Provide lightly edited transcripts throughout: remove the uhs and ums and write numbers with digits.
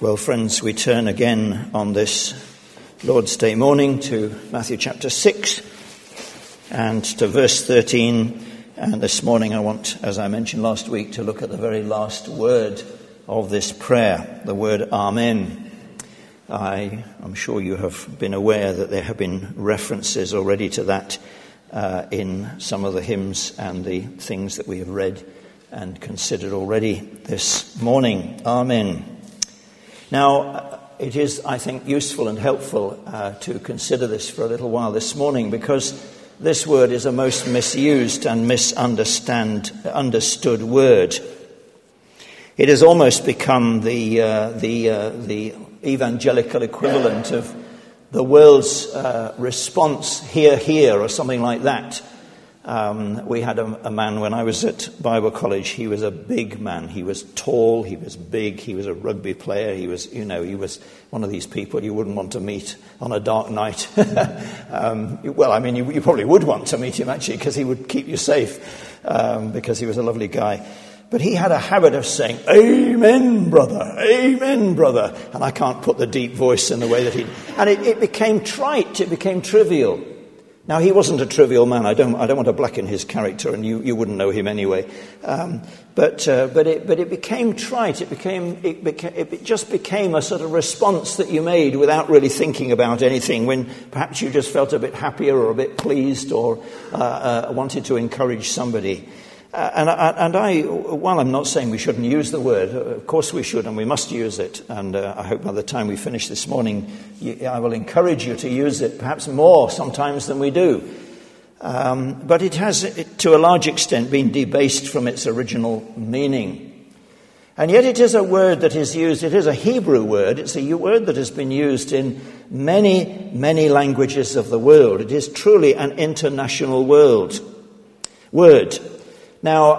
Well, friends, we turn again on this Lord's Day morning to Matthew chapter 6 and to verse 13. And this morning I want, as I mentioned last week, to look at the very last word of this prayer, the word Amen. I'm sure you have been aware that there have been references already to that in some of the hymns and the things that we have read and considered already this morning. Amen. Now, it is, I think, useful and helpful to consider this for a little while this morning, because this word is a most misused and misunderstood word. It has almost become the evangelical equivalent of the world's response, hear, hear, or something like that. We had a man when I was at Bible college. He was a big man. He was tall. He was big. He was a rugby player. He was one of these people you wouldn't want to meet on a dark night. You probably would want to meet him, actually, because he would keep you safe, because he was a lovely guy. But he had a habit of saying, "Amen, brother, amen, brother." And I can't put the deep voice in the way that he... And it became trite. It became trivial. Now, he wasn't a trivial man. I don't want to blacken his character, and you wouldn't know him anyway. But it became trite. It just became a sort of response that you made without really thinking about anything, when perhaps you just felt a bit happier or a bit pleased or wanted to encourage somebody. While I'm not saying we shouldn't use the word, of course we should, and we must use it. And I hope by the time we finish this morning, I will encourage you to use it, perhaps more sometimes than we do. But it has, to a large extent, been debased from its original meaning. And yet it is a word that is used, it is a Hebrew word, it's a word that has been used in many, many languages of the world. It is truly an international word. Now,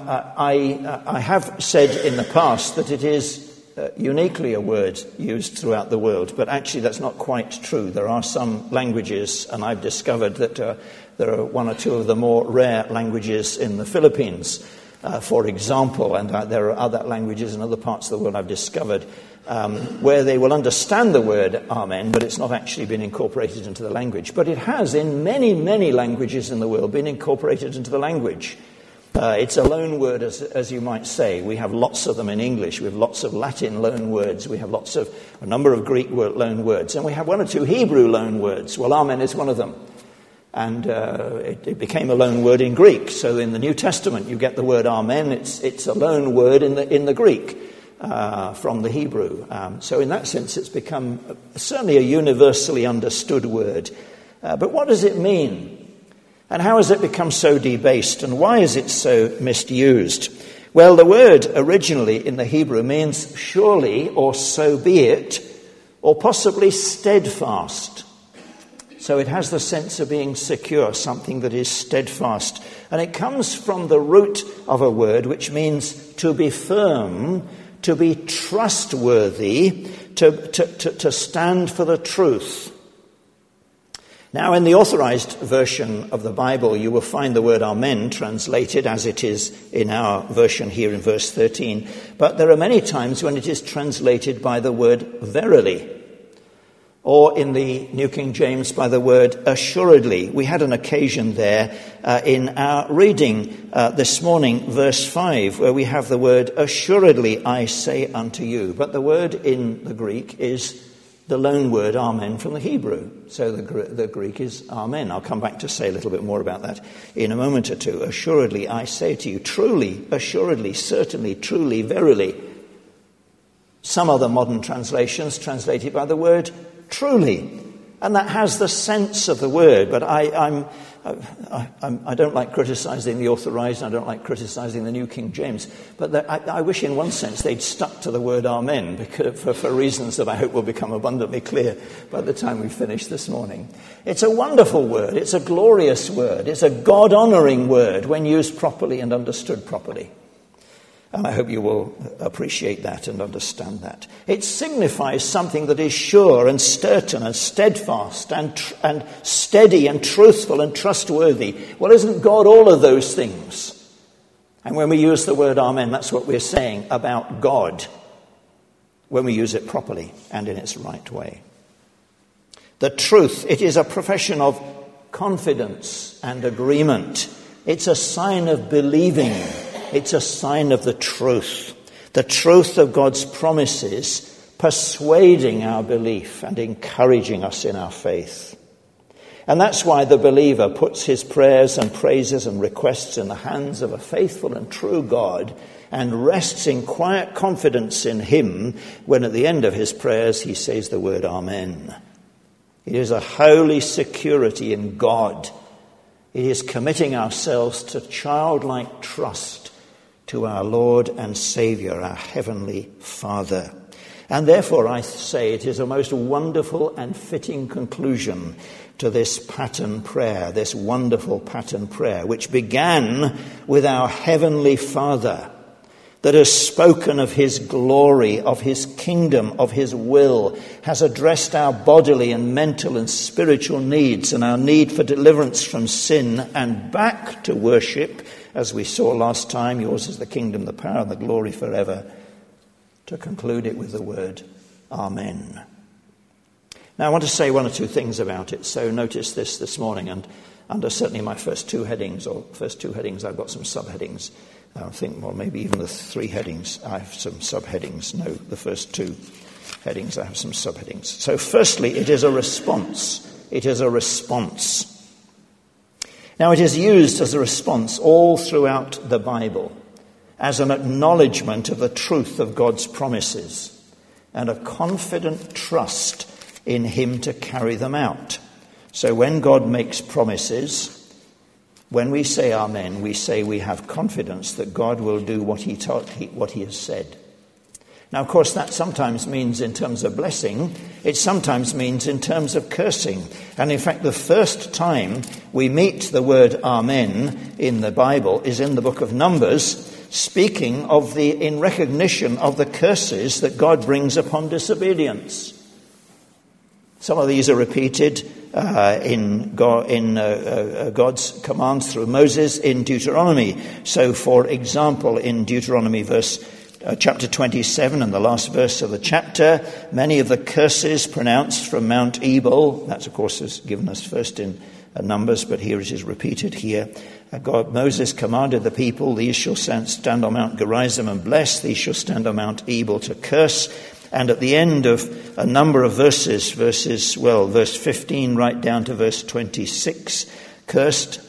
I have said in the past that it is uniquely a word used throughout the world, but actually that's not quite true. There are some languages, and I've discovered that there are one or two of the more rare languages in the Philippines, for example, and there are other languages in other parts of the world I've discovered where they will understand the word Amen, but it's not actually been incorporated into the language. But it has, in many, many languages in the world, been incorporated into the language. It's a loan word, as you might say. We have lots of them in English. We have lots of Latin loan words. We have a number of Greek loan words. And we have one or two Hebrew loan words. Well, Amen is one of them. And it became a loan word in Greek. So in the New Testament, you get the word Amen. It's a loan word in the Greek from the Hebrew. So in that sense, it's become certainly a universally understood word. But what does it mean? And how has it become so debased? And why is it so misused? Well, the word originally in the Hebrew means surely, or so be it, or possibly steadfast. So it has the sense of being secure, something that is steadfast. And it comes from the root of a word which means to be firm, to be trustworthy, to stand for the truth. Now, in the authorized version of the Bible, you will find the word Amen translated as it is in our version here in verse 13. But there are many times when it is translated by the word verily, or in the New King James by the word assuredly. We had an occasion there in our reading this morning, verse 5, where we have the word assuredly I say unto you. But the word in the Greek is the loan word Amen from the Hebrew. So the Greek is Amen. I'll come back to say a little bit more about that in a moment or two. Assuredly, I say to you, truly, assuredly, certainly, truly, verily. Some other modern translations translate it by the word truly. And that has the sense of the word, but I don't like criticising the Authorized, and I don't like criticising the New King James, but I wish in one sense they'd stuck to the word Amen, because for reasons that I hope will become abundantly clear by the time we finish this morning. It's a wonderful word, it's a glorious word, it's a God-honouring word when used properly and understood properly. And I hope you will appreciate that and understand that. It signifies something that is sure and certain and steadfast and steady and truthful and trustworthy. Well, isn't God all of those things? And when we use the word Amen, that's what we're saying about God. when we use it properly and in its right way. The truth, it is a profession of confidence and agreement. It's a sign of believing. It's a sign of the truth of God's promises, persuading our belief and encouraging us in our faith. And that's why the believer puts his prayers and praises and requests in the hands of a faithful and true God and rests in quiet confidence in him when at the end of his prayers he says the word Amen. It is a holy security in God. It is committing ourselves to childlike trust to our Lord and Saviour, our Heavenly Father. And therefore I say it is a most wonderful and fitting conclusion to this pattern prayer, this wonderful pattern prayer, which began with our Heavenly Father, that has spoken of his glory, of his kingdom, of his will, has addressed our bodily and mental and spiritual needs and our need for deliverance from sin and back to worship, as we saw last time, yours is the kingdom, the power and the glory forever, to conclude it with the word Amen. Now I want to say one or two things about it, so notice this morning, and under certainly my first two headings, I've got some subheadings. I think, well, maybe even the three headings, I have some subheadings. No, the first two headings, I have some subheadings. So firstly, it is a response. It is a response. Now, it is used as a response all throughout the Bible as an acknowledgement of the truth of God's promises and a confident trust in him to carry them out. So when God makes promises, when we say Amen, we say we have confidence that God will do what he has said. Now, of course, that sometimes means in terms of blessing. It sometimes means in terms of cursing. And in fact, the first time we meet the word Amen in the Bible is in the book of Numbers, speaking of in recognition of the curses that God brings upon disobedience. Some of these are repeated in God's commands through Moses in Deuteronomy. So, for example, in Deuteronomy chapter 27 and the last verse of the chapter, many of the curses pronounced from Mount Ebal, that of course is given us first in Numbers, but here it is repeated here. Moses commanded the people, these shall stand on Mount Gerizim and bless, these shall stand on Mount Ebal to curse. And at the end of a number of verse 15 right down to verse 26, curses,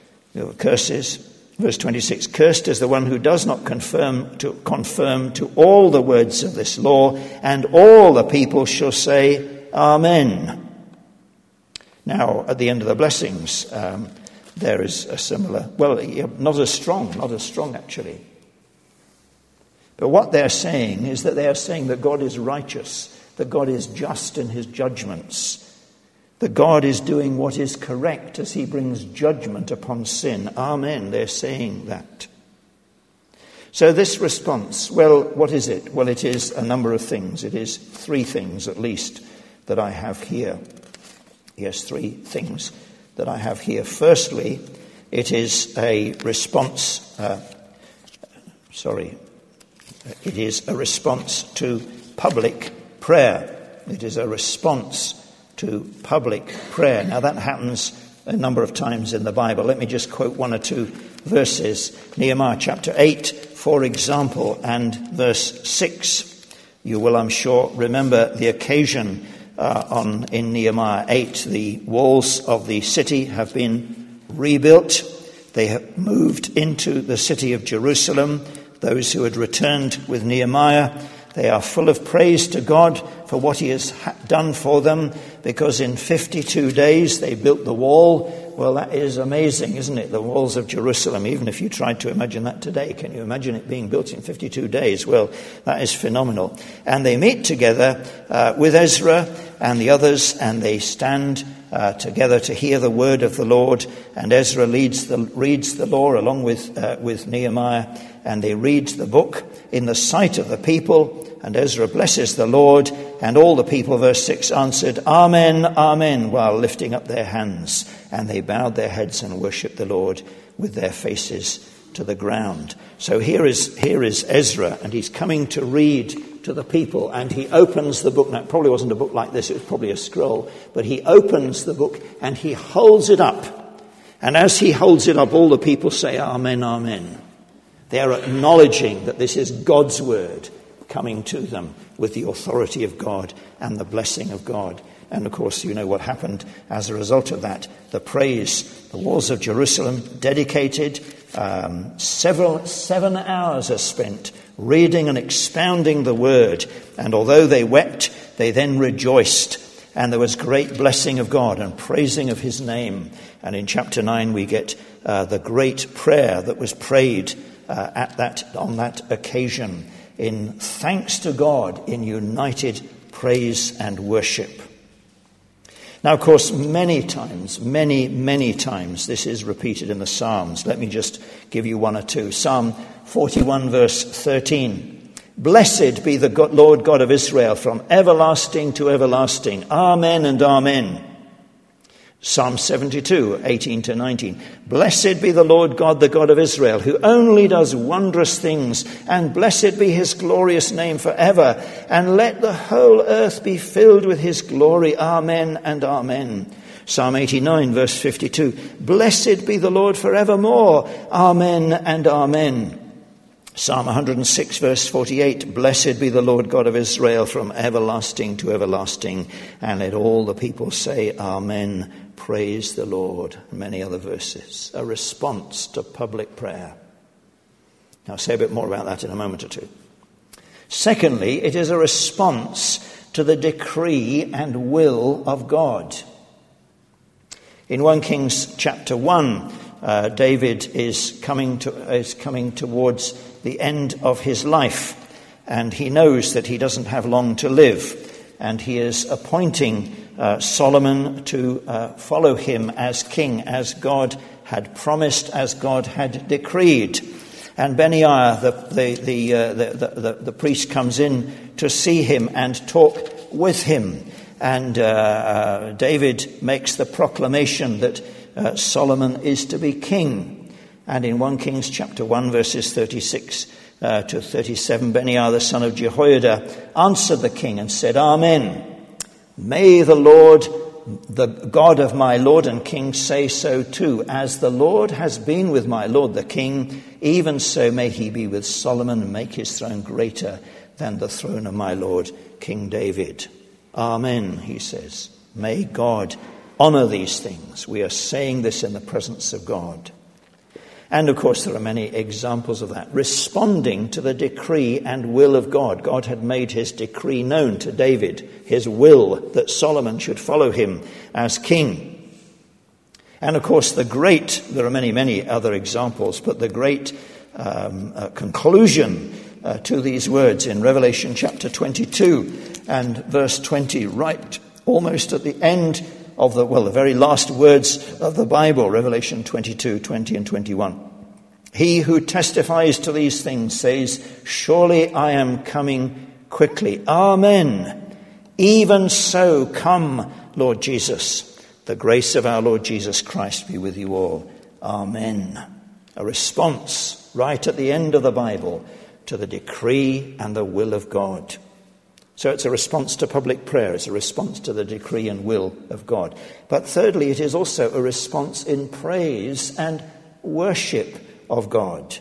verse 26, cursed is the one who does not conform to all the words of this law, and all the people shall say, Amen. Now, at the end of the blessings, there is a similar, not as strong actually. But what they're saying is that they are saying that God is righteous, that God is just in his judgments, that God is doing what is correct as he brings judgment upon sin. Amen. They're saying that. So this response, what is it? Well, it is a number of things. It is three things at least that I have here. Yes, three things that I have here. Firstly, it is a response, it is a response to public prayer. It is a response to public prayer. Now that happens a number of times in the Bible. Let me just quote one or two verses. Nehemiah chapter 8, for example, and verse 6. You will, I'm sure, remember the occasion in Nehemiah 8. The walls of the city have been rebuilt. They have moved into the city of Jerusalem. Those who had returned with Nehemiah, they are full of praise to God for what he has done for them, because in 52 days they built the wall. Well, that is amazing, isn't it? The walls of Jerusalem, even if you tried to imagine that today. Can you imagine it being built in 52 days? Well, that is phenomenal. And they meet together with Ezra and the others, and they stand together to hear the word of the Lord. And Ezra reads the law along with Nehemiah, and they read the book in the sight of the people. And Ezra blesses the Lord, and all the people, verse 6, answered, Amen, Amen, while lifting up their hands. And they bowed their heads and worshipped the Lord with their faces to the ground. So here is Ezra, and he's coming to read to the people, and he opens the book. Now, it probably wasn't a book like this, it was probably a scroll, but he opens the book and he holds it up. And as he holds it up, all the people say, Amen, Amen. They are acknowledging that this is God's word coming to them with the authority of God and the blessing of God. And of course, you know what happened as a result of that. The praise, the walls of Jerusalem dedicated. 7 hours are spent reading and expounding the word. And although they wept, they then rejoiced. And there was great blessing of God and praising of his name. And in chapter 9, we get the great prayer that was prayed on that occasion in thanks to God in united praise and worship. Now, of course, many times, this is repeated in the Psalms. Let me just give you one or two. Psalm 41, verse 13. Blessed be the Lord God of Israel from everlasting to everlasting. Amen and amen. Psalm 72, 18 to 19. Blessed be the Lord God, the God of Israel, who only does wondrous things, and blessed be his glorious name forever. And let the whole earth be filled with his glory. Amen and amen. Psalm 89, verse 52. Blessed be the Lord forevermore. Amen and amen. Psalm 106, verse 48. Blessed be the Lord God of Israel from everlasting to everlasting. And let all the people say, Amen. Praise the Lord. Many other verses. A response to public prayer. I'll say a bit more about that in a moment or two. Secondly, it is a response to the decree and will of God. In 1 Kings chapter 1, David is coming towards the end of his life, and he knows that he doesn't have long to live, and he is appointing Solomon to follow him as king, as God had promised, as God had decreed. And Benaiah, the priest, comes in to see him and talk with him. And David makes the proclamation that Solomon is to be king. And in 1 Kings chapter 1, verses 36 to 37, Benaiah, the son of Jehoiada, answered the king and said, Amen. May the Lord, the God of my Lord and King, say so too. As the Lord has been with my Lord the King, even so may he be with Solomon and make his throne greater than the throne of my Lord King David. Amen, he says. May God honor these things. We are saying this in the presence of God. And of course, there are many examples of that. Responding to the decree and will of God. God had made his decree known to David, his will that Solomon should follow him as king. And of course, there are many other examples, but the great conclusion to these words in Revelation chapter 22 and verse 20, right almost at the end of the very last words of the Bible, Revelation 22, 20 and 21. He who testifies to these things says, surely I am coming quickly. Amen. Even so, come, Lord Jesus. The grace of our Lord Jesus Christ be with you all. Amen. A response right at the end of the Bible to the decree and the will of God. So it's a response to public prayer. It's a response to the decree and will of God. But thirdly, it is also a response in praise and worship of God.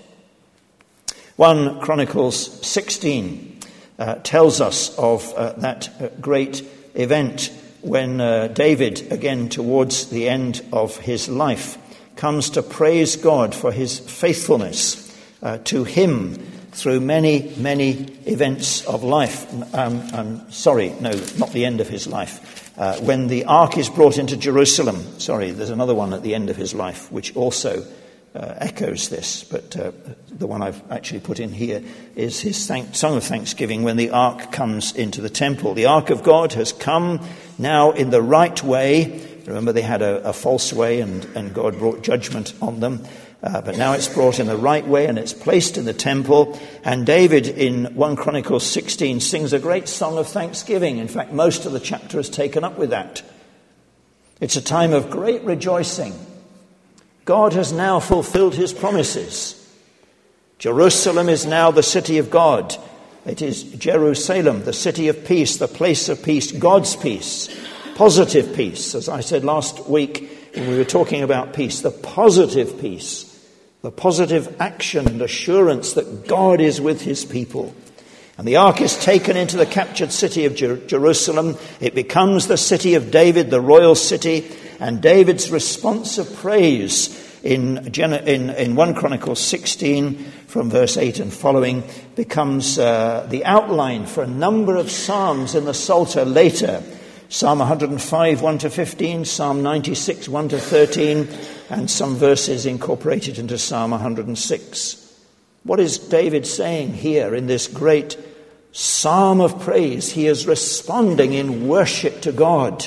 1 Chronicles 16 tells us of that great event when David, again towards the end of his life, comes to praise God for his faithfulness to him through many events of life. Sorry, no, not the end of his life. When the ark is brought into Jerusalem. Sorry, there's another one at the end of his life, which also echoes this. But the one I've actually put in here is his song of thanksgiving when the ark comes into the temple. The ark of God has come now in the right way. Remember, they had a false way, and God brought judgment on them. But now it's brought in the right way and it's placed in the temple. And David in 1 Chronicles 16 sings a great song of thanksgiving. In fact, most of the chapter is taken up with that. It's a time of great rejoicing. God has now fulfilled his promises. Jerusalem is now the city of God. It is Jerusalem, the city of peace, the place of peace, God's peace, positive peace. As I said last week when we were talking about peace, the positive peace, the positive action and assurance that God is with his people. And the ark is taken into the captured city of Jerusalem. It becomes the city of David, the royal city, and David's response of praise in 1 Chronicles 16 from verse 8 and following becomes the outline for a number of psalms in the Psalter later. Psalm 105, 1 to 15, Psalm 96, 1 to 13, and some verses incorporated into Psalm 106. What is David saying here in this great psalm of praise? He is responding in worship to God.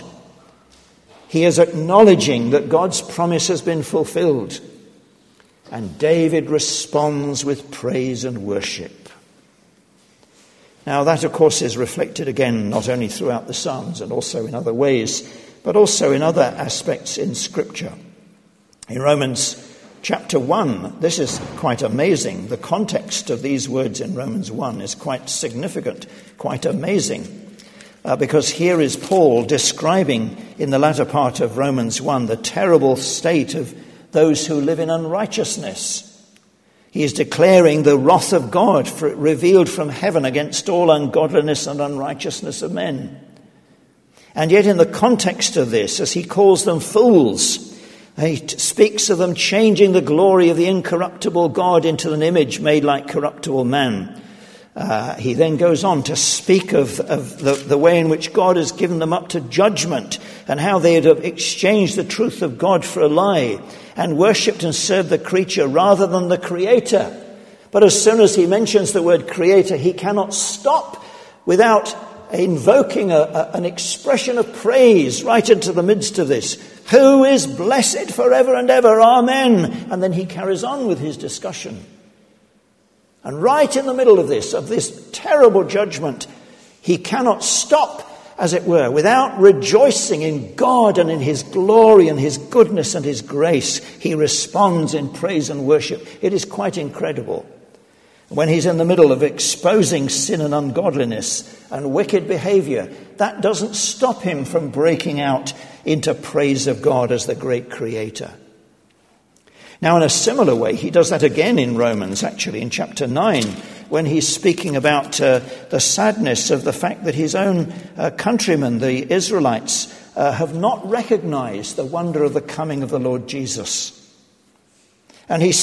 He is acknowledging that God's promise has been fulfilled. And David responds with praise and worship. Now that, of course, is reflected again not only throughout the Psalms and also in other ways, but also in other aspects in Scripture. In Romans chapter 1, this is quite amazing. The context of these words in Romans 1 is quite significant, quite amazing. Because here is Paul describing in the latter part of Romans 1 the terrible state of those who live in unrighteousness. He is declaring the wrath of God revealed from heaven against all ungodliness and unrighteousness of men. And yet in the context of this, as he calls them fools, he speaks of them changing the glory of the incorruptible God into an image made like corruptible man. He then goes on to speak of the way in which God has given them up to judgment and how they had exchanged the truth of God for a lie and worshipped and served the creature rather than the Creator. But as soon as he mentions the word Creator, he cannot stop without invoking an expression of praise right into the midst of this. Who is blessed forever and ever, amen. And then he carries on with his discussion. And right in the middle of this terrible judgment, he cannot stop, as it were, without rejoicing in God and in his glory and his goodness and his grace. He responds in praise and worship. It is quite incredible. When he's in the middle of exposing sin and ungodliness and wicked behavior, that doesn't stop him from breaking out into praise of God as the great Creator. Now, in a similar way, he does that again in Romans, actually, in chapter 9, when he's speaking about the sadness of the fact that his own countrymen, the Israelites, have not recognized the wonder of the coming of the Lord Jesus. And he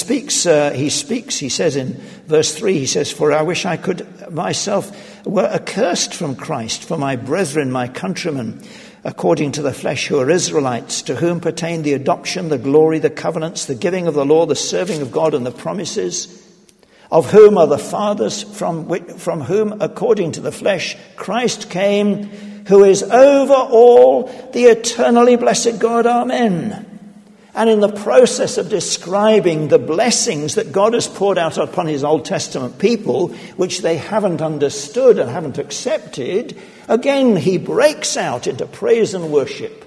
says in verse 3, he says, "For I wish I could myself were accursed from Christ for my brethren, my countrymen, according to the flesh, who are Israelites, to whom pertain the adoption, the glory, the covenants, the giving of the law, the serving of God, and the promises, of whom are the fathers, from whom, according to the flesh, Christ came, who is over all, the eternally blessed God, amen." And in the process of describing the blessings that God has poured out upon his Old Testament people, which they haven't understood and haven't accepted, again he breaks out into praise and worship.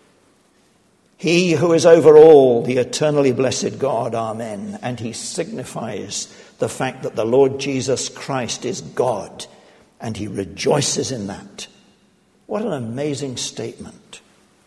He who is over all, the eternally blessed God, amen. And he signifies the fact that the Lord Jesus Christ is God, and he rejoices in that. What an amazing statement.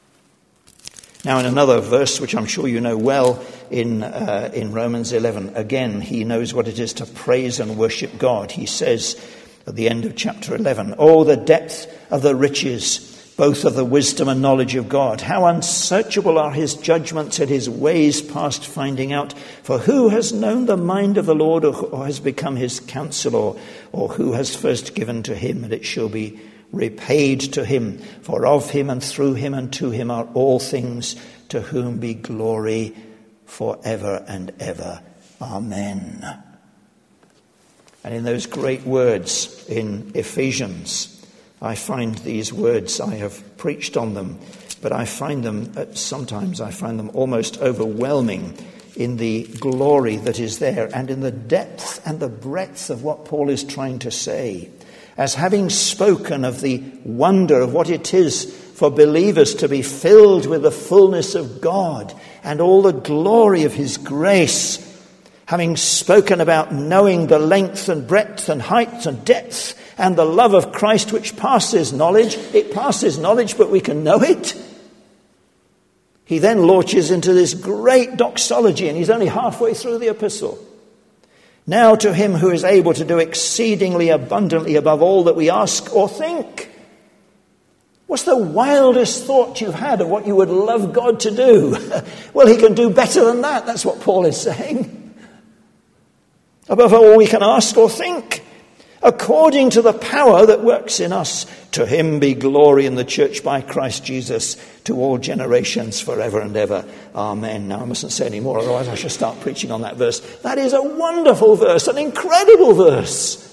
Now, in another verse, which I'm sure you know well, in Romans 11, again, he knows what it is to praise and worship God. He says at the end of chapter 11, "Oh, the depth of the riches, both of the wisdom and knowledge of God. How unsearchable are his judgments and his ways past finding out. For who has known the mind of the Lord, or has become his counselor, or who has first given to him, and it shall be repaid to him? For of him and through him and to him are all things, to whom be glory forever and ever. Amen." And in those great words in Ephesians, I find these words, I have preached on them, but sometimes I find them almost overwhelming in the glory that is there and in the depth and the breadth of what Paul is trying to say. As having spoken of the wonder of what it is for believers to be filled with the fullness of God and all the glory of his grace, having spoken about knowing the length and breadth and height and depth and the love of Christ which passes knowledge. It passes knowledge, but we can know it. He then launches into this great doxology, and he's only halfway through the epistle. Now to him who is able to do exceedingly abundantly above all that we ask or think. What's the wildest thought you've had of what you would love God to do? Well, he can do better than that. That's what Paul is saying. Above all we can ask or think, according to the power that works in us. To him be glory in the church by Christ Jesus to all generations forever and ever. Amen. Now I mustn't say any more, otherwise I shall start preaching on that verse. That is a wonderful verse, an incredible verse.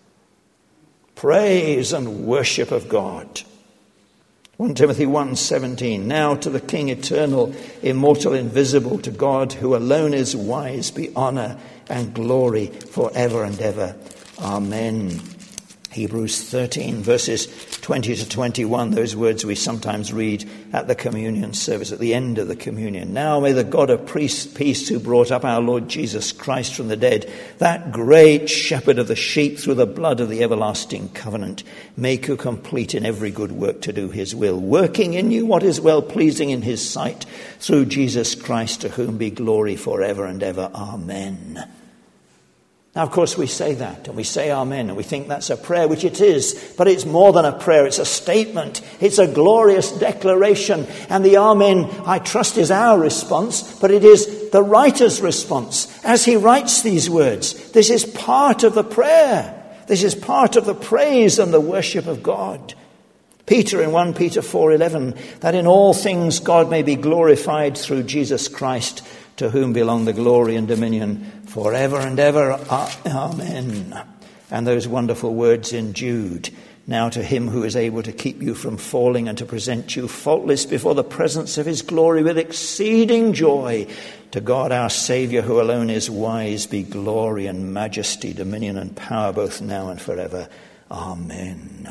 Praise and worship of God. 1 Timothy 1:17. Now to the King eternal, immortal, invisible, to God who alone is wise, be honor and glory forever and ever. Amen. Hebrews 13, verses 20 to 21, those words we sometimes read at the communion service, at the end of the communion. Now may the God of peace who brought up our Lord Jesus Christ from the dead, that great shepherd of the sheep through the blood of the everlasting covenant, make you complete in every good work to do his will, working in you what is well-pleasing in his sight, through Jesus Christ, to whom be glory forever and ever. Amen. Now, of course, we say that, and we say amen, and we think that's a prayer, which it is, but it's more than a prayer. It's a statement. It's a glorious declaration, and the amen, I trust, is our response, but it is the writer's response. As he writes these words, this is part of the prayer. This is part of the praise and the worship of God. Peter in 1 Peter 4:11, that in all things God may be glorified through Jesus Christ, to whom belong the glory and dominion forever and ever. Amen. And those wonderful words in Jude. Now to him who is able to keep you from falling and to present you faultless before the presence of his glory with exceeding joy. To God our Saviour, who alone is wise, be glory and majesty, dominion and power, both now and forever. Amen.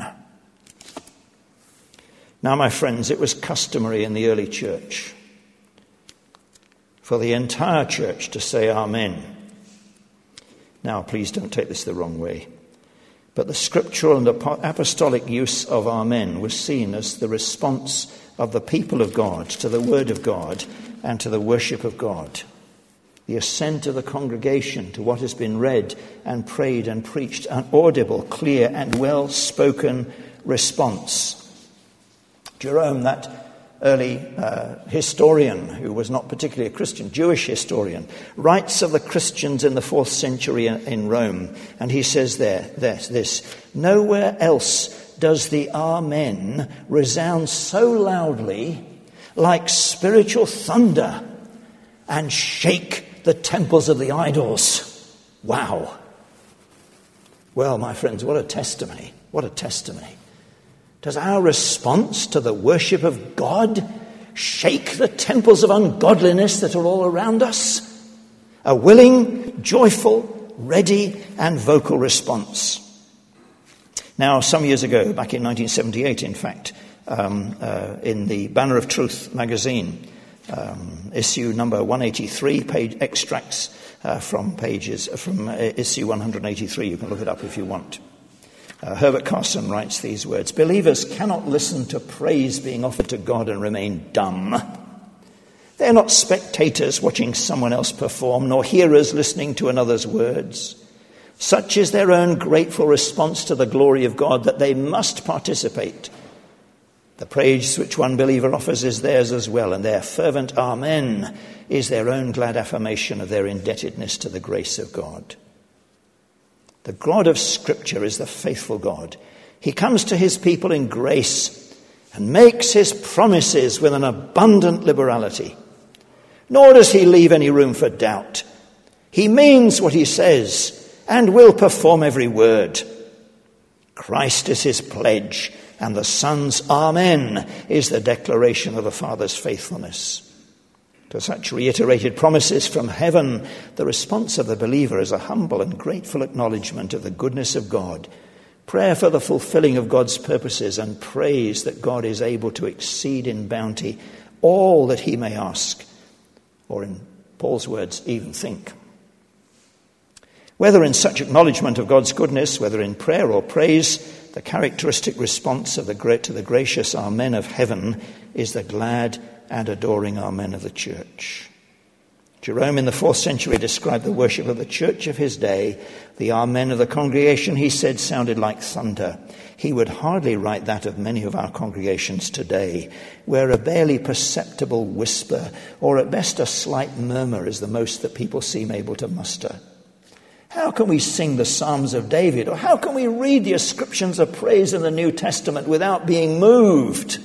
Now, my friends, it was customary in the early church for the entire church to say amen. Now, please don't take this the wrong way, but the scriptural and apostolic use of amen was seen as the response of the people of God to the word of God and to the worship of God. The assent of the congregation to what has been read and prayed and preached, an audible, clear and well-spoken response. Jerome, that early historian who was not particularly a Christian, Jewish historian, writes of the Christians in the 4th century in Rome, and he says this, nowhere else does the amen resound so loudly like spiritual thunder and shake the temples of the idols. Wow. Well, my friends, what a testimony. What a testimony. Does our response to the worship of God shake the temples of ungodliness that are all around us? A willing, joyful, ready, and vocal response. Now, some years ago, back in 1978, in fact, in the Banner of Truth magazine, issue number 183, page extracts from issue 183. You can look it up if you want. Herbert Carson writes these words, believers cannot listen to praise being offered to God and remain dumb. They're not spectators watching someone else perform, nor hearers listening to another's words. Such is their own grateful response to the glory of God that they must participate. The praise which one believer offers is theirs as well, and their fervent amen is their own glad affirmation of their indebtedness to the grace of God. The God of Scripture is the faithful God. He comes to his people in grace and makes his promises with an abundant liberality. Nor does he leave any room for doubt. He means what he says and will perform every word. Christ is his pledge, and the Son's amen is the declaration of the Father's faithfulness. To such reiterated promises from heaven, the response of the believer is a humble and grateful acknowledgement of the goodness of God, prayer for the fulfilling of God's purposes, and praise that God is able to exceed in bounty all that he may ask, or in Paul's words, even think. Whether in such acknowledgement of God's goodness, whether in prayer or praise, the characteristic response to the gracious Amen of heaven is the glad and adoring Amen of the church. Jerome in the 4th century described the worship of the church of his day. The Amen of the congregation, he said, sounded like thunder. He would hardly write that of many of our congregations today, where a barely perceptible whisper, or at best a slight murmur, is the most that people seem able to muster. How can we sing the Psalms of David, or how can we read the ascriptions of praise in the New Testament without being moved?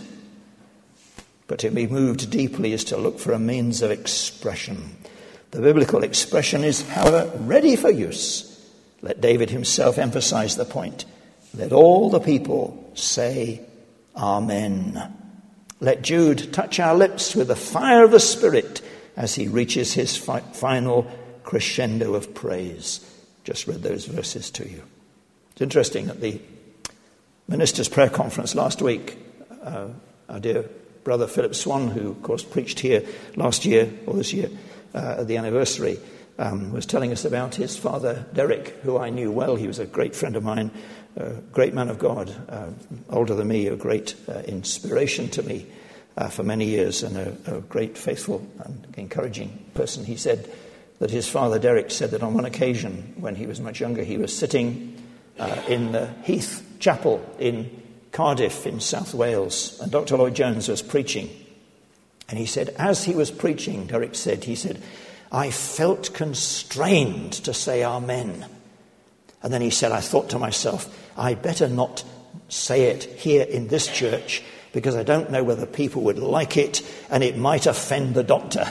But to be moved deeply is to look for a means of expression. The biblical expression is, however, ready for use. Let David himself emphasize the point. Let all the people say, Amen. Let Jude touch our lips with the fire of the Spirit as he reaches his final crescendo of praise. Just read those verses to you. It's interesting, at the Ministers' Prayer Conference last week, our dear brother Philip Swan, who of course preached here last year, or this year, at the anniversary, was telling us about his father Derek, who I knew well. He was a great friend of mine, a great man of God, older than me, a great inspiration to me for many years, and a great faithful and encouraging person. He said that his father Derek said that on one occasion when he was much younger, he was sitting in the Heath Chapel in Cardiff in South Wales, and Dr. Lloyd Jones was preaching. And he said, as he was preaching, Derek said, I felt constrained to say Amen. And then he said, I thought to myself, I better not say it here in this church because I don't know whether people would like it and it might offend the doctor.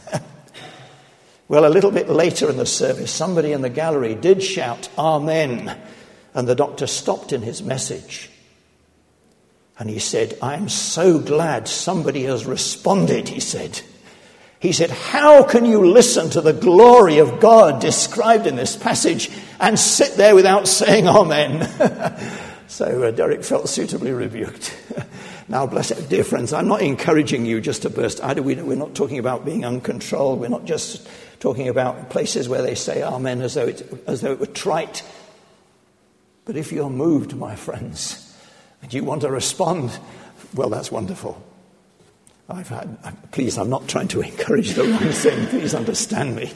Well, a little bit later in the service, somebody in the gallery did shout Amen, and the doctor stopped in his message. And he said, I'm so glad somebody has responded, he said. He said, how can you listen to the glory of God described in this passage and sit there without saying Amen? So Derek felt suitably rebuked. Now, blessed dear friends, I'm not encouraging you just to burst. We're not talking about being uncontrolled. We're not just talking about places where they say Amen as though it were trite. But if you're moved, my friends, and you want to respond, well, that's wonderful. Please, I'm not trying to encourage the wrong thing. Please understand me.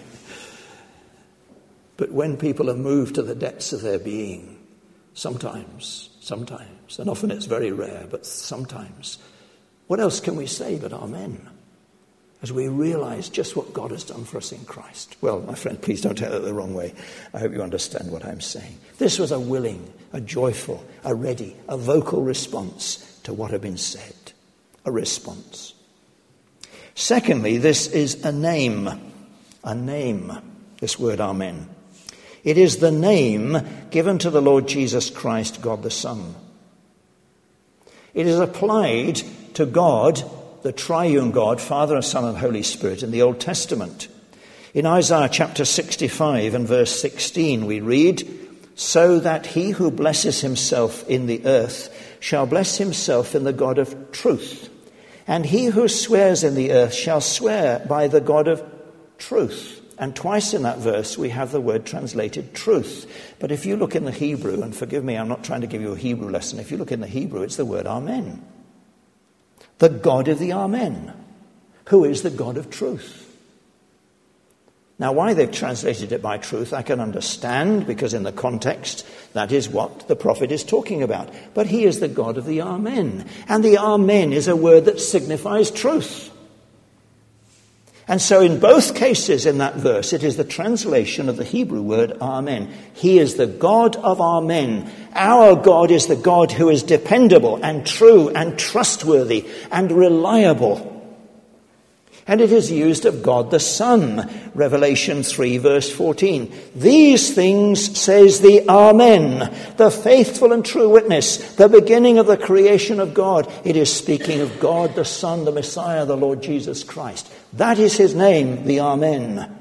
But when people are moved to the depths of their being, sometimes, and often it's very rare, but sometimes, what else can we say but Amen? As we realize just what God has done for us in Christ. Well, my friend, please don't take that the wrong way. I hope you understand what I'm saying. This was a willing, a joyful, a ready, a vocal response to what had been said. A response. Secondly, this is a name. A name, this word Amen. It is the name given to the Lord Jesus Christ, God the Son. It is applied to God, the triune God, Father and Son and Holy Spirit, in the Old Testament. In Isaiah chapter 65 and verse 16 we read, so that he who blesses himself in the earth shall bless himself in the God of truth. And he who swears in the earth shall swear by the God of truth. And twice in that verse we have the word translated truth. But if you look in the Hebrew, and forgive me, I'm not trying to give you a Hebrew lesson. If you look in the Hebrew, it's the word Amen. The God of the Amen, who is the God of truth. Now, why they've translated it by truth, I can understand, because in the context, that is what the prophet is talking about. But he is the God of the Amen. And the Amen is a word that signifies truth. And so in both cases in that verse, it is the translation of the Hebrew word Amen. He is the God of Amen. Our God is the God who is dependable and true and trustworthy and reliable. And it is used of God the Son. Revelation 3 verse 14. These things says the Amen, the faithful and true witness, the beginning of the creation of God. It is speaking of God the Son, the Messiah, the Lord Jesus Christ. That is his name, the Amen.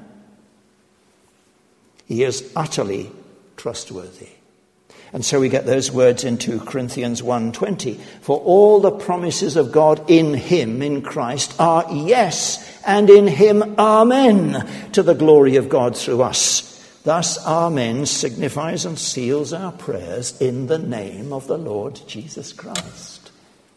He is utterly trustworthy. And so we get those words in 2 Corinthians 1:20. For all the promises of God in him, in Christ, are yes, and in him amen, to the glory of God through us. Thus, Amen signifies and seals our prayers in the name of the Lord Jesus Christ.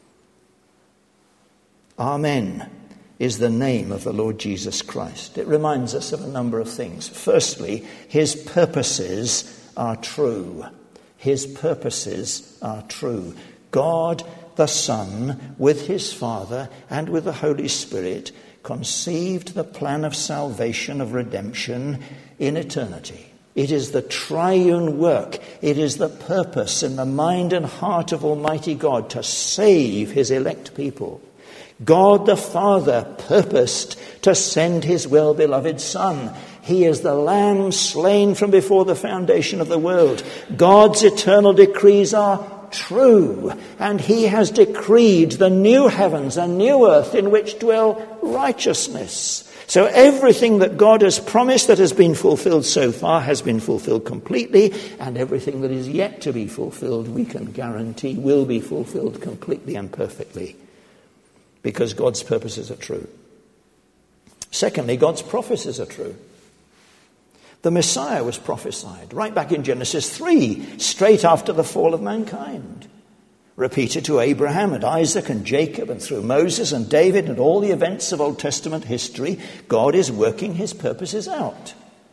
Amen is the name of the Lord Jesus Christ. It reminds us of a number of things. Firstly, his purposes are true. His purposes are true. God the Son, with his Father and with the Holy Spirit, conceived the plan of salvation, of redemption in eternity. It is the triune work. It is the purpose in the mind and heart of Almighty God to save his elect people. God the Father purposed to send his well-beloved Son. He is the Lamb slain from before the foundation of the world. God's eternal decrees are true, and he has decreed the new heavens and new earth in which dwell righteousness. So everything that God has promised that has been fulfilled so far has been fulfilled completely, and everything that is yet to be fulfilled, we can guarantee, will be fulfilled completely and perfectly, because God's purposes are true. Secondly, God's prophecies are true. The Messiah was prophesied right back in Genesis 3, straight after the fall of mankind. Repeated to Abraham and Isaac and Jacob, and through Moses and David and all the events of Old Testament history, God is working his purposes out.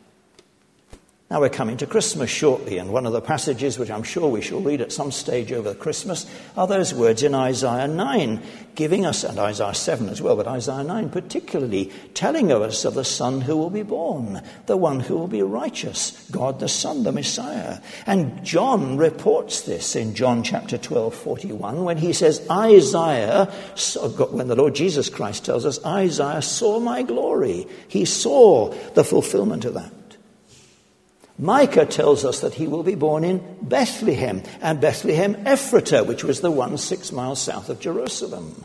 Now we're coming to Christmas shortly, and one of the passages which I'm sure we shall read at some stage over Christmas are those words in Isaiah 9, giving us, and Isaiah 7 as well, but Isaiah 9 particularly, telling us of the Son who will be born, the one who will be righteous, God the Son, the Messiah. And John reports this in John chapter 12:41, when he says, Isaiah, when the Lord Jesus Christ tells us, Isaiah saw my glory. He saw the fulfillment of that. Micah tells us that he will be born in Bethlehem, and Bethlehem Ephratah, which was the one 6 miles south of Jerusalem.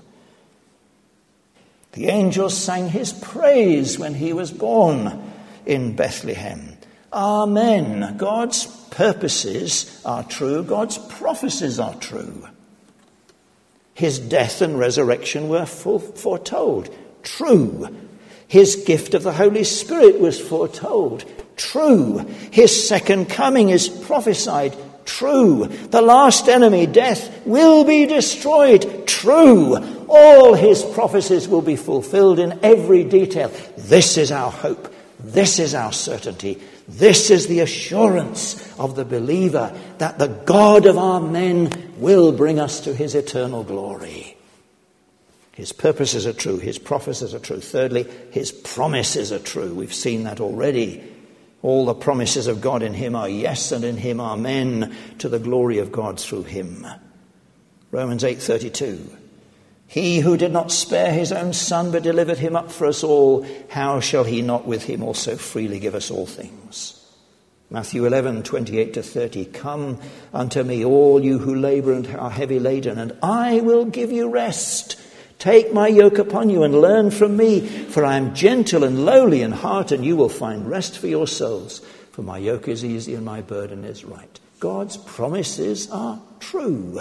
The angels sang his praise when he was born in Bethlehem. Amen. God's purposes are true. God's prophecies are true. His death and resurrection were foretold. True. His gift of the Holy Spirit was foretold. True. His second coming is prophesied. True. The last enemy, death, will be destroyed. True. All his prophecies will be fulfilled in every detail. This is our hope. This is our certainty. This is the assurance of the believer that the God of Amen will bring us to his eternal glory. His purposes are true. His prophecies are true. Thirdly, his promises are true. We've seen that already. All the promises of God in him are yes, and in him amen, to the glory of God through him. Romans 8:32. He who did not spare his own son, but delivered him up for us all, how shall he not with him also freely give us all things? Matthew 11:28-30. Come unto me, all you who labor and are heavy laden, and I will give you rest. Take my yoke upon you and learn from me, for I am gentle and lowly in heart, and you will find rest for your souls. For my yoke is easy and my burden is right. God's promises are true.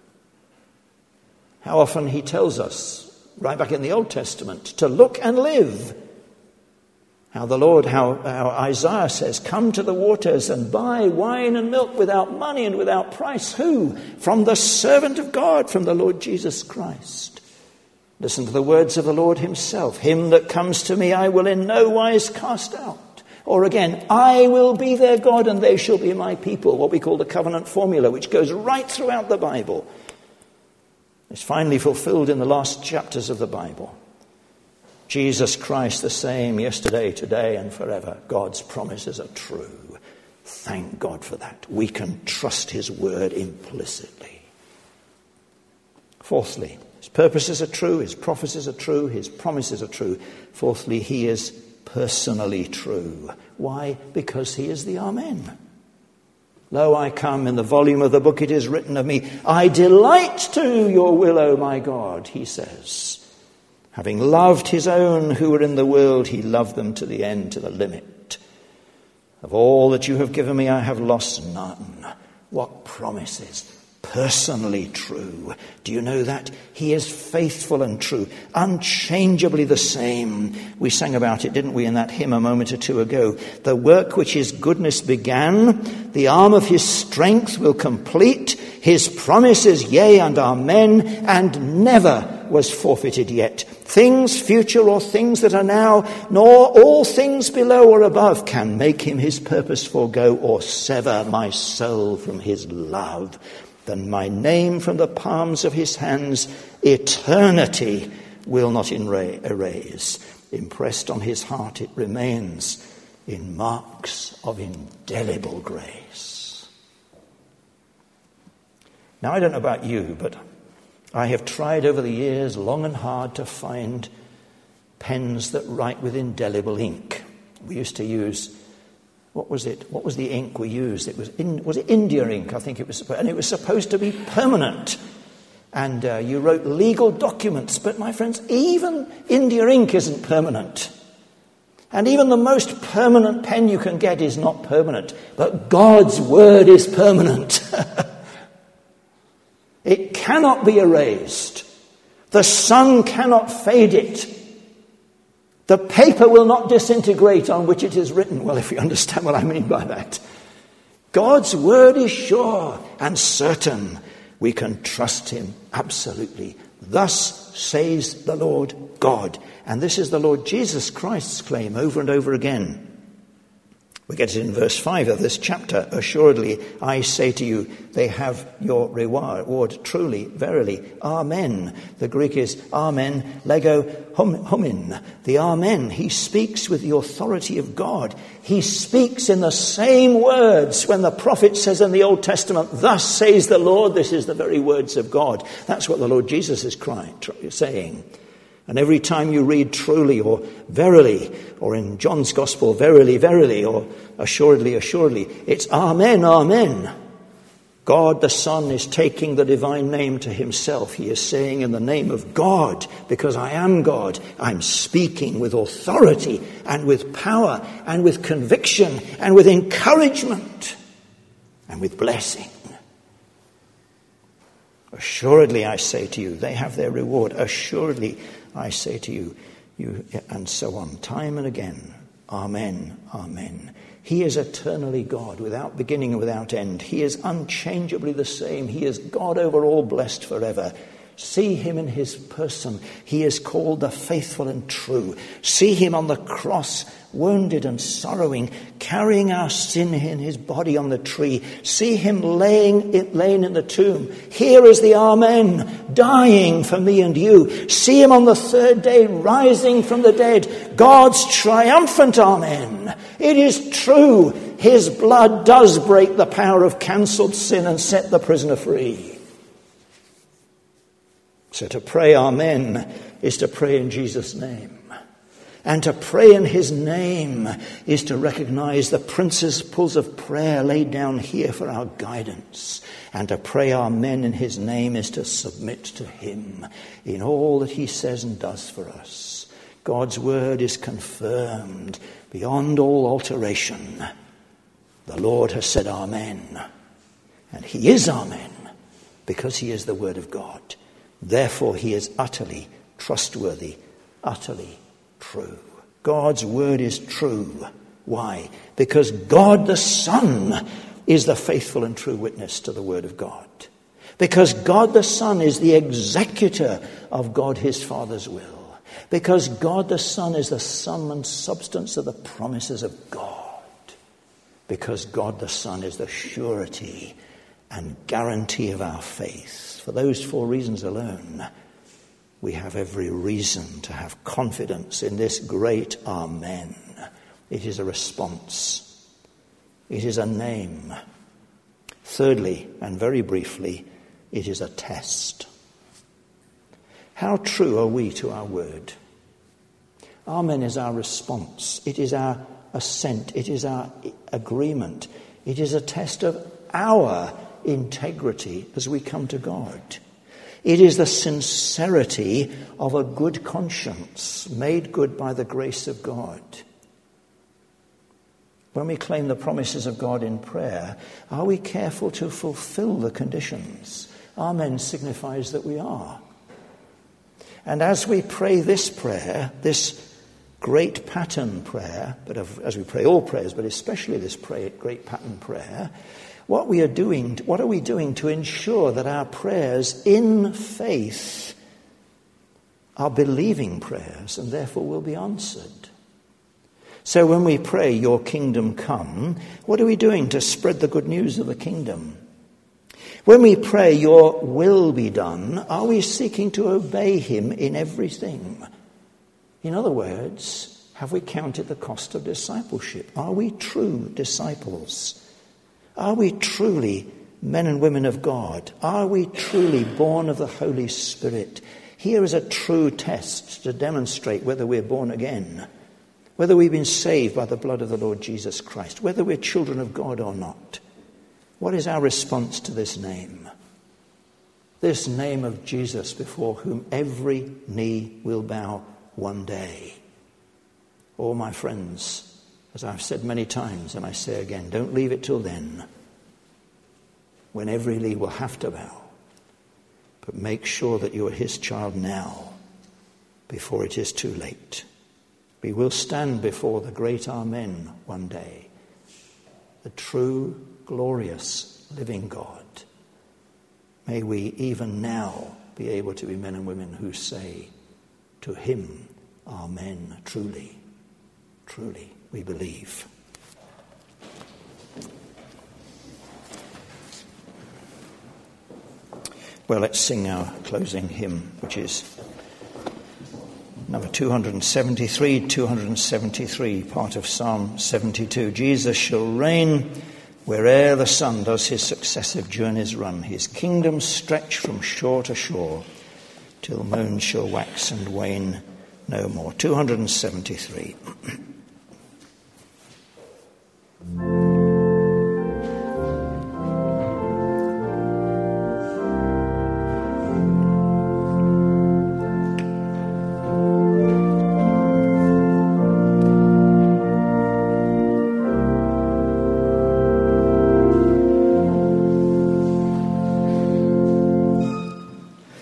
How often he tells us, right back in the Old Testament, to look and live. How Isaiah says, come to the waters and buy wine and milk without money and without price. Who? From the servant of God, from the Lord Jesus Christ. Listen to the words of the Lord himself. Him that comes to me I will in no wise cast out. Or again, I will be their God and they shall be my people. What we call the covenant formula, which goes right throughout the Bible. It's finally fulfilled in the last chapters of the Bible. Jesus Christ the same yesterday, today and forever. God's promises are true. Thank God for that. We can trust his word implicitly. Fourthly, his purposes are true, his prophecies are true, his promises are true. Fourthly, he is personally true. Why? Because he is the Amen. Lo, I come, in the volume of the book it is written of me, I delight to do your will, O my God, he says. Having loved his own who were in the world, he loved them to the end, to the limit. Of all that you have given me, I have lost none. What promises! personally true. Do you know that? He is faithful and true, unchangeably the same. We sang about it, didn't we, in that hymn a moment or two ago? The work which his goodness began, the arm of his strength will complete. His promises, yea and amen, and never was forfeited yet. Things future or things that are now, nor all things below or above can make him his purpose forego or sever my soul from his love. Then my name from the palms of his hands, eternity will not erase. Impressed on his heart it remains in marks of indelible grace. Now, I don't know about you, but I have tried over the years long and hard to find pens that write with indelible ink. We used to use, what was it? What was the ink we used? Was it India ink? I think it was, and it was supposed to be permanent. And you wrote legal documents, but my friends, even India ink isn't permanent. And even the most permanent pen you can get is not permanent. But God's word is permanent. It cannot be erased. The sun cannot fade it. The paper will not disintegrate on which it is written. Well, if you understand what I mean by that. God's word is sure and certain. We can trust him absolutely. Thus says the Lord God. And this is the Lord Jesus Christ's claim over and over again. We get it in verse 5 of this chapter. Assuredly, I say to you, they have your reward. Truly, verily, amen. The Greek is amen, lego, homin. The amen. He speaks with the authority of God. He speaks in the same words when the prophet says in the Old Testament, thus says the Lord. This is the very words of God. That's what the Lord Jesus is saying. And every time you read truly or verily, or in John's Gospel, verily, verily, or assuredly, assuredly, it's amen, amen. God the Son is taking the divine name to himself. He is saying in the name of God, because I am God, I'm speaking with authority and with power and with conviction and with encouragement and with blessing. Assuredly, I say to you, they have their reward. Assuredly, I say to you, and so on, time and again. Amen, amen. He is eternally God, without beginning and without end. He is unchangeably the same. He is God over all, blessed forever. See him in his person. He is called the faithful and true. See him on the cross, wounded and sorrowing, carrying our sin in his body on the tree. See him laying in the tomb. Here is the Amen, dying for me and you. See him on the third day, rising from the dead. God's triumphant Amen. It is true. His blood does break the power of cancelled sin and set the prisoner free. So to pray Amen is to pray in Jesus' name. And to pray in his name is to recognize the principles of prayer laid down here for our guidance. And to pray Amen in his name is to submit to him in all that he says and does for us. God's word is confirmed beyond all alteration. The Lord has said Amen. And he is Amen because he is the word of God. Therefore, he is utterly trustworthy, utterly true. God's word is true. Why? Because God the Son is the faithful and true witness to the word of God. Because God the Son is the executor of God his Father's will. Because God the Son is the sum and substance of the promises of God. Because God the Son is the surety and guarantee of our faith. For those four reasons alone, we have every reason to have confidence in this great Amen. It is a response. It is a name. Thirdly, and very briefly, it is a test. How true are we to our word? Amen is our response. It is our assent. It is our agreement. It is a test of our integrity as we come to God. It is the sincerity of a good conscience made good by the grace of God. When we claim the promises of God in prayer, are we careful to fulfill the conditions? Amen signifies that we are. And as we pray this prayer, this great pattern prayer, but as we pray all prayers, but especially this great pattern prayer, what are we doing to ensure that our prayers in faith are believing prayers and therefore will be answered? So when we pray, your kingdom come, what are we doing to spread the good news of the kingdom? When we pray, your will be done, are we seeking to obey him in everything? In other words, have we counted the cost of discipleship? Are we true disciples? Are we truly men and women of God? Are we truly born of the Holy Spirit? Here is a true test to demonstrate whether we're born again, whether we've been saved by the blood of the Lord Jesus Christ, whether we're children of God or not. What is our response to this name? This name of Jesus, before whom every knee will bow one day. Oh, my friends, as I've said many times, and I say again, don't leave it till then, when every knee will have to bow. But make sure that you are his child now, before it is too late. We will stand before the great Amen one day, the true, glorious, living God. May we even now be able to be men and women who say to him, Amen, truly, truly, we believe. Well, let's sing our closing hymn, which is number 273, part of Psalm 72. Jesus shall reign where'er the sun does his successive journeys run. His kingdom stretch from shore to shore, till moon shall wax and wane no more. 273.